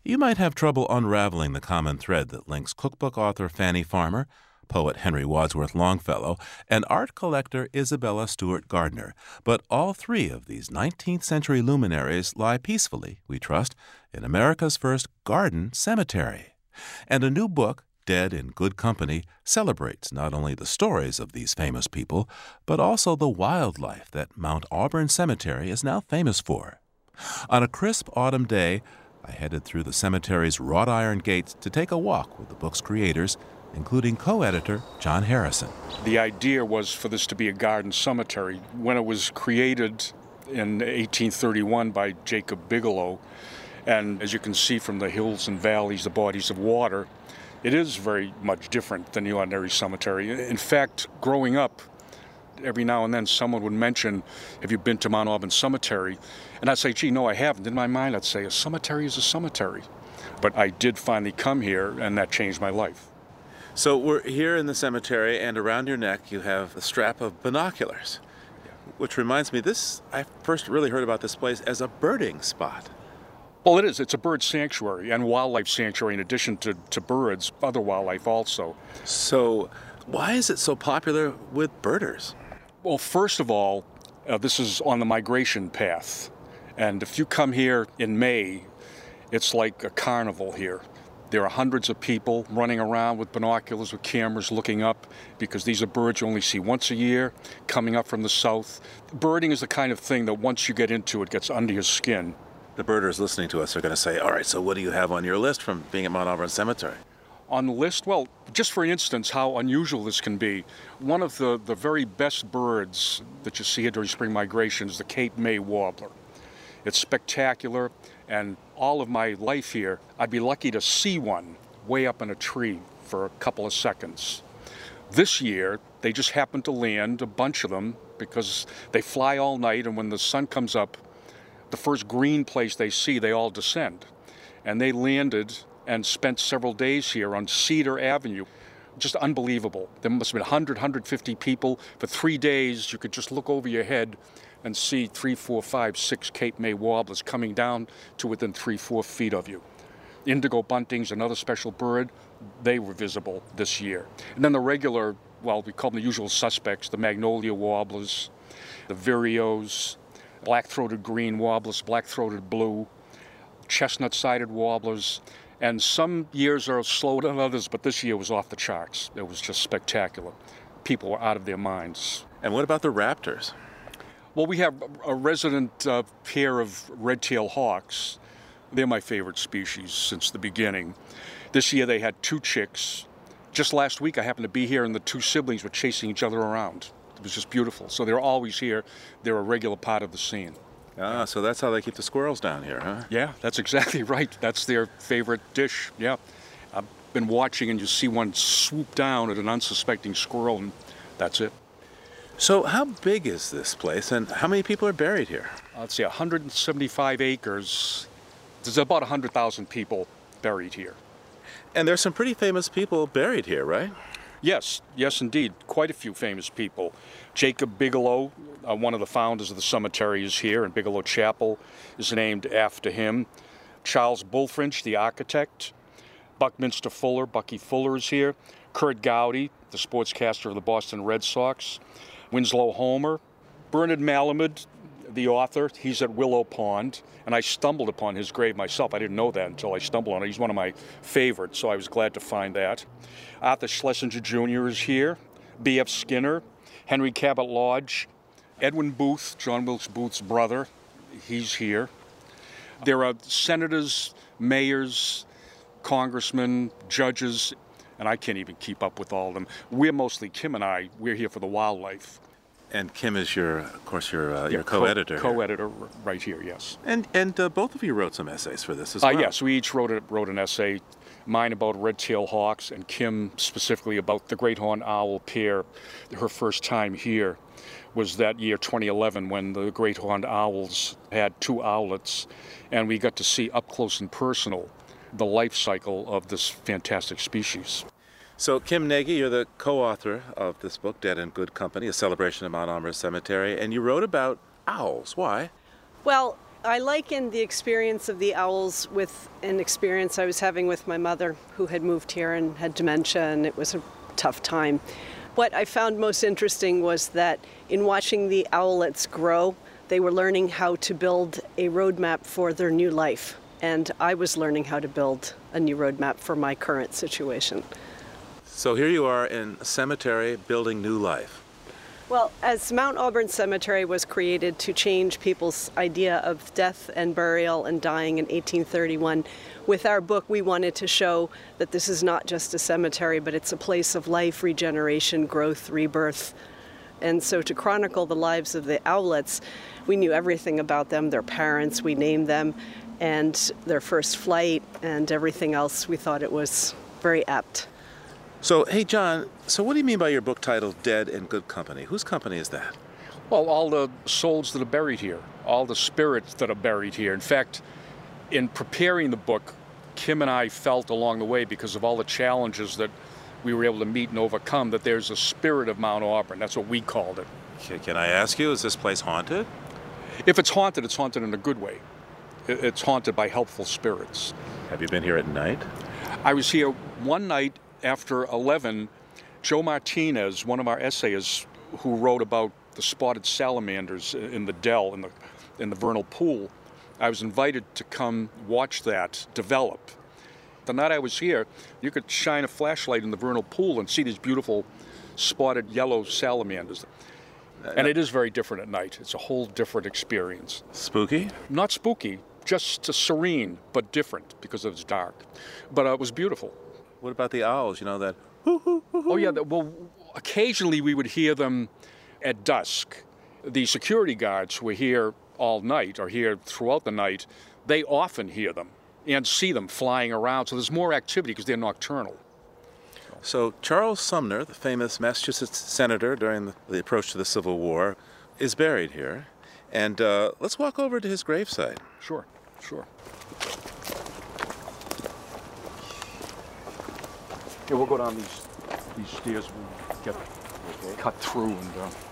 You might have trouble unraveling the common thread that links cookbook author Fanny Farmer, poet Henry Wadsworth Longfellow, and art collector Isabella Stewart Gardner. But all three of these 19th century luminaries lie peacefully, we trust, in America's first garden cemetery. And a new book, Dead in Good Company, celebrates not only the stories of these famous people, but also the wildlife that Mount Auburn Cemetery is now famous for. On a crisp autumn day, I headed through the cemetery's wrought iron gates to take a walk with the book's creators, including co-editor John Harrison. The idea was for this to be a garden cemetery. When it was created in 1831 by Jacob Bigelow, and as you can see from the hills and valleys, the bodies of water, it is very much different than the ordinary cemetery. In fact, growing up, every now and then someone would mention, have you been to Mount Auburn Cemetery? And I'd say, gee, no, I haven't. In my mind, I'd say, a cemetery is a cemetery. But I did finally come here, and that changed my life. So we're here in the cemetery, and around your neck you have a strap of binoculars, which reminds me, I first really heard about this place as a birding spot. Well, it is. It's a bird sanctuary and wildlife sanctuary in addition to birds, other wildlife also. So why is it so popular with birders? Well, first of all, this is on the migration path. And if you come here in May, it's like a carnival here. There are hundreds of people running around with binoculars, with cameras, looking up, because these are birds you only see once a year, coming up from the south. Birding is the kind of thing that once you get into it, gets under your skin. The birders listening to us are going to say, all right, so what do you have on your list from being at Mount Auburn Cemetery? On the list, well, just for instance, how unusual this can be, one of the very best birds that you see here during spring migration is the Cape May warbler. It's spectacular, and all of my life here, I'd be lucky to see one way up in a tree for a couple of seconds. This year, they just happened to land, a bunch of them, because they fly all night, and when the sun comes up, the first green place they see, they all descend. And they landed and spent several days here on Cedar Avenue. Just unbelievable. There must have been 100, 150 people. For 3 days, you could just look over your head and see 3, 4, 5, 6 Cape May warblers coming down to within 3, 4 feet of you. Indigo buntings, another special bird, they were visible this year. And then the regular, well, we call them the usual suspects, the magnolia warblers, the vireos, black-throated green warblers, black-throated blue, chestnut-sided warblers, and some years are slower than others, but this year was off the charts. It was just spectacular. People were out of their minds. And what about the raptors? Well, we have a resident pair of red-tailed hawks. They're my favorite species since the beginning. This year they had 2 chicks. Just last week I happened to be here and the 2 siblings were chasing each other around. It was just beautiful. So they're always here. They're a regular part of the scene. Ah, so that's how they keep the squirrels down here, huh? Yeah, that's exactly right. That's their favorite dish, yeah. I've been watching and you see one swoop down at an unsuspecting squirrel and that's it. So how big is this place and how many people are buried here? Let's see, 175 acres. There's about 100,000 people buried here. And there's some pretty famous people buried here, right? Yes, indeed. Quite a few famous people. Jacob Bigelow, one of the founders of the cemetery, is here, and Bigelow Chapel is named after him. Charles Bulfinch, the architect. Buckminster Fuller, Bucky Fuller is here. Kurt Gowdy, the sportscaster of the Boston Red Sox. Winslow Homer. Bernard Malamud, the author, he's at Willow Pond, and I stumbled upon his grave myself. I didn't know that until I stumbled on it. He's one of my favorites, so I was glad to find that. Arthur Schlesinger Jr. is here, B.F. Skinner, Henry Cabot Lodge, Edwin Booth, John Wilkes Booth's brother, he's here. There are senators, mayors, congressmen, judges, and I can't even keep up with all of them. We're mostly, Kim and I, we're here for the wildlife. And Kim is your co-editor. Co-editor right here, yes. And both of you wrote some essays for this as well. Yes, we each wrote an essay. Mine about red-tailed hawks, and Kim specifically about the great horned owl pair. Her first time here was that year 2011 when the great horned owls had 2 owlets, and we got to see up close and personal the life cycle of this fantastic species. So, Kim Nagy, you're the co-author of this book, Dead in Good Company, a celebration of Mount Auburn Cemetery, and you wrote about owls. Why? Well, I liken the experience of the owls with an experience I was having with my mother, who had moved here and had dementia, and it was a tough time. What I found most interesting was that in watching the owlets grow, they were learning how to build a roadmap for their new life. And I was learning how to build a new roadmap for my current situation. So here you are in a cemetery building new life. Well, as Mount Auburn Cemetery was created to change people's idea of death and burial and dying in 1831, with our book we wanted to show that this is not just a cemetery, but it's a place of life, regeneration, growth, rebirth. And so to chronicle the lives of the owlets, we knew everything about them, their parents, we named them, and their first flight, and everything else. We thought it was very apt. So, hey, John, so what do you mean by your book titled Dead in Good Company? Whose company is that? Well, all the souls that are buried here, all the spirits that are buried here. In fact, in preparing the book, Kim and I felt along the way, because of all the challenges that we were able to meet and overcome, that there's a spirit of Mount Auburn. That's what we called it. Can I ask you, is this place haunted? If it's haunted in a good way. It's haunted by helpful spirits. Have you been here at night? I was here one night after 11. Joe Martinez, one of our essayists who wrote about the spotted salamanders in the dell, in the vernal pool, I was invited to come watch that develop. The night I was here, you could shine a flashlight in the vernal pool and see these beautiful spotted yellow salamanders. And it is very different at night. It's a whole different experience. Spooky? Not spooky, just serene, but different because it's dark. But it was beautiful. What about the owls, you know, that Oh, yeah, well, occasionally we would hear them at dusk. The security guards who were here all night, or here throughout the night, they often hear them and see them flying around. So there's more activity because they're nocturnal. So Charles Sumner, the famous Massachusetts senator during the approach to the Civil War, is buried here. And let's walk over to his gravesite. Sure, sure. Yeah, we'll go down these stairs. We'll get cut through and.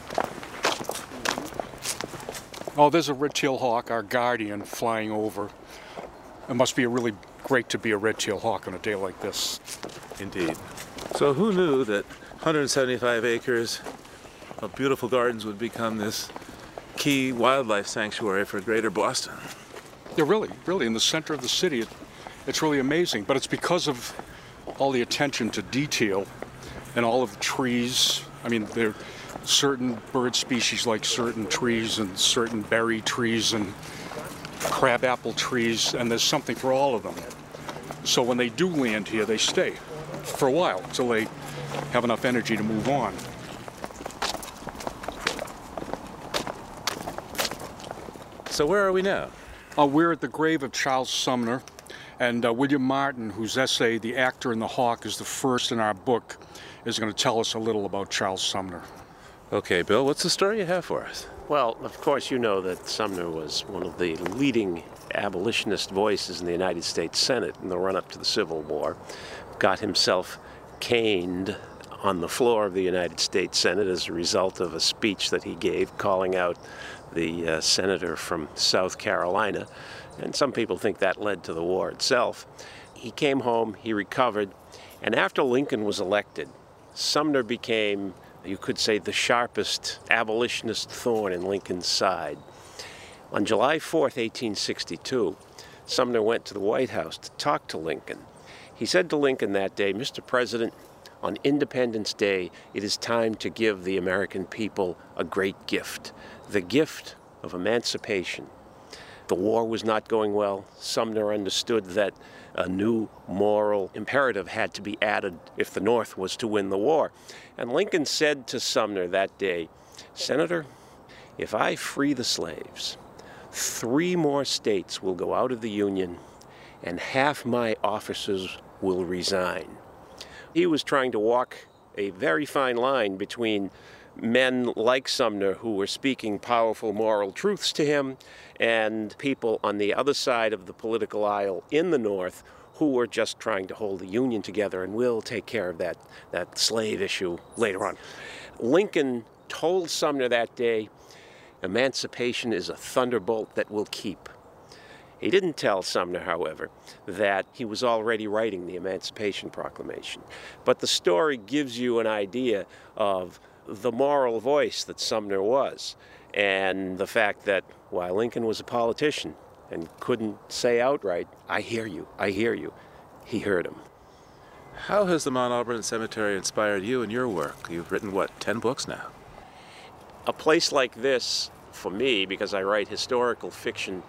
Oh, there's a red-tailed hawk, our guardian, flying over. It must be really great to be a red-tailed hawk on a day like this. Indeed. So who knew that 175 acres of beautiful gardens would become this key wildlife sanctuary for Greater Boston? Yeah, really, in the center of the city, it's really amazing. But it's because of all the attention to detail and all of the trees. I mean, there are certain bird species like certain trees and certain berry trees and crabapple trees, and there's something for all of them. So when they do land here, they stay for a while until they have enough energy to move on. So where are we now? We're at the grave of Charles Sumner, and William Martin, whose essay, The Actor and the Hawk, is the first in our book, is going to tell us a little about Charles Sumner. Okay, Bill, what's the story you have for us? Well, of course, you know that Sumner was one of the leading abolitionist voices in the United States Senate in the run-up to the Civil War. Got himself caned on the floor of the United States Senate as a result of a speech that he gave calling out the senator from South Carolina. And some people think that led to the war itself. He came home, he recovered, and after Lincoln was elected, Sumner became, you could say, the sharpest abolitionist thorn in Lincoln's side. On July 4th, 1862, Sumner went to the White House to talk to Lincoln. He said to Lincoln that day, "Mr. President, on Independence Day, it is time to give the American people a great gift, the gift of emancipation." The war was not going well. Sumner understood that a new moral imperative had to be added if the North was to win the war. And Lincoln said to Sumner that day, "Senator, if I free the slaves, 3 more states will go out of the Union and half my officers will resign." He was trying to walk a very fine line between men like Sumner who were speaking powerful moral truths to him and people on the other side of the political aisle in the North who were just trying to hold the Union together, and we'll take care of that slave issue later on. Lincoln told Sumner that day, "Emancipation is a thunderbolt that will keep. He didn't tell Sumner, however, that he was already writing the Emancipation Proclamation. But the story gives you an idea of the moral voice that Sumner was, and the fact that while Lincoln was a politician and couldn't say outright, "I hear you, I hear you," he heard him. How has the Mount Auburn Cemetery inspired you in your work? You've written, what, 10 books now? A place like this, for me, because I write historical fiction,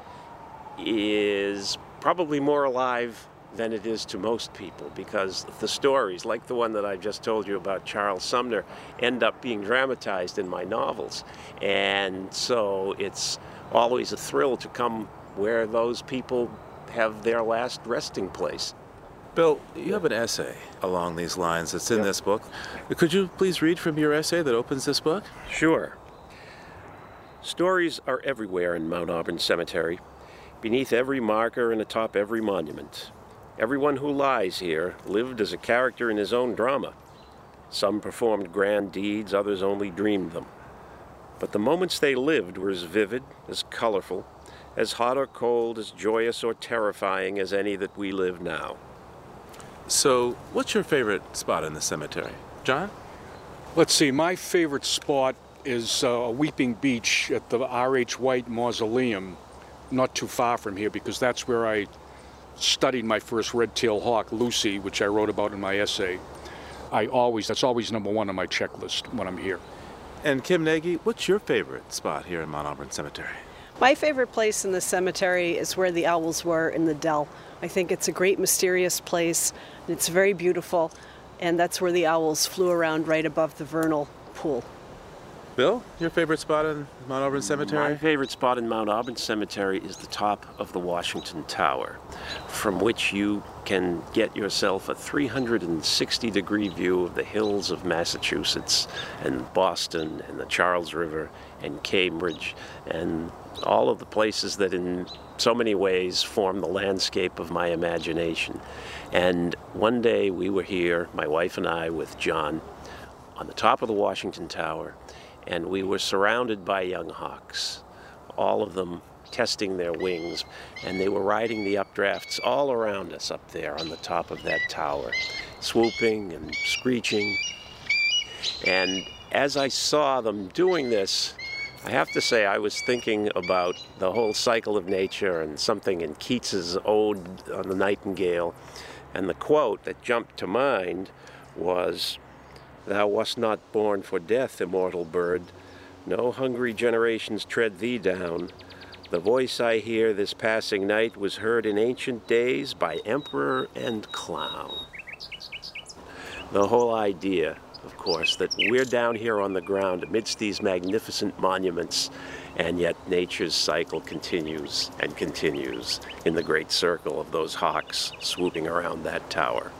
is probably more alive than it is to most people, because the stories, like the one that I just told you about Charles Sumner, end up being dramatized in my novels. And so it's always a thrill to come where those people have their last resting place. Bill, you have an essay along these lines that's in this book. Could you please read from your essay that opens this book? Sure. Stories are everywhere in Mount Auburn Cemetery, beneath every marker and atop every monument. Everyone who lies here lived as a character in his own drama. Some performed grand deeds, others only dreamed them. But the moments they lived were as vivid, as colorful, as hot or cold, as joyous or terrifying as any that we live now. So, what's your favorite spot in the cemetery? John? Let's see, my favorite spot is a weeping beach at the R.H. White Mausoleum, not too far from here, because that's where I studied my first red-tailed hawk, Lucy, which I wrote about in my essay. That's always number one on my checklist when I'm here. And Kim Nagy, what's your favorite spot here in Mount Auburn Cemetery? My favorite place in the cemetery is where the owls were in the dell. I think it's a great mysterious place, and it's very beautiful, and that's where the owls flew around right above the vernal pool. Bill, your favorite spot in Mount Auburn Cemetery? My favorite spot in Mount Auburn Cemetery is the top of the Washington Tower, from which you can get yourself a 360-degree view of the hills of Massachusetts and Boston and the Charles River and Cambridge and all of the places that in so many ways form the landscape of my imagination. And one day we were here, my wife and I, with John, on the top of the Washington Tower, and we were surrounded by young hawks, all of them testing their wings, and they were riding the updrafts all around us up there on the top of that tower, swooping and screeching. And as I saw them doing this, I have to say I was thinking about the whole cycle of nature and something in Keats's Ode on the Nightingale, and the quote that jumped to mind was, "Thou wast not born for death, immortal bird. No hungry generations tread thee down. The voice I hear this passing night was heard in ancient days by emperor and clown." The whole idea, of course, that we're down here on the ground amidst these magnificent monuments, and yet nature's cycle continues and continues in the great circle of those hawks swooping around that tower.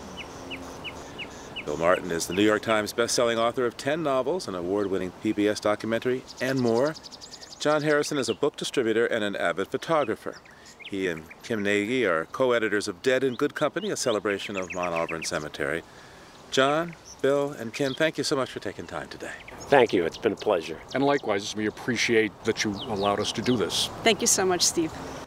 Bill Martin is the New York Times best-selling author of 10 novels, an award-winning PBS documentary, and more. John Harrison is a book distributor and an avid photographer. He and Kim Nagy are co-editors of Dead in Good Company, a celebration of Mount Auburn Cemetery. John, Bill, and Kim, thank you so much for taking time today. Thank you. It's been a pleasure. And likewise, we appreciate that you allowed us to do this. Thank you so much, Steve.